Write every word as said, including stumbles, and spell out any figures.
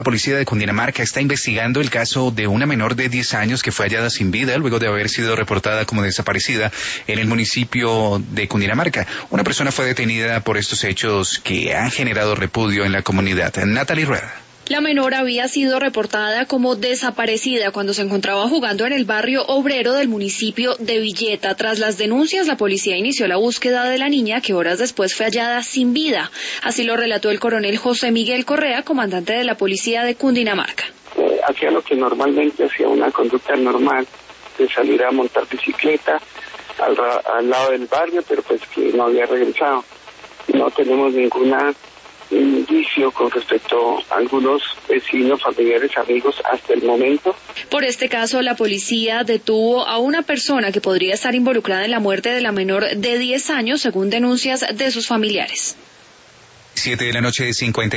La policía de Cundinamarca está investigando el caso de una menor de diez años que fue hallada sin vida luego de haber sido reportada como desaparecida en el municipio de Cundinamarca. Una persona fue detenida por estos hechos que han generado repudio en la comunidad. Natalie Rueda. La menor había sido reportada como desaparecida cuando se encontraba jugando en el barrio obrero del municipio de Villeta. Tras las denuncias, la policía inició la búsqueda de la niña, que horas después fue hallada sin vida. Así lo relató el coronel José Miguel Correa, comandante de la policía de Cundinamarca. Eh, hacía lo que normalmente hacía una conducta normal, de salir a montar bicicleta al, al lado del barrio, pero pues que no había regresado. No tenemos ninguna indicio con respecto a algunos vecinos, familiares, amigos hasta el momento. Por este caso, la policía detuvo a una persona que podría estar involucrada en la muerte de la menor de diez años, según denuncias de sus familiares. Siete de la noche, cincuenta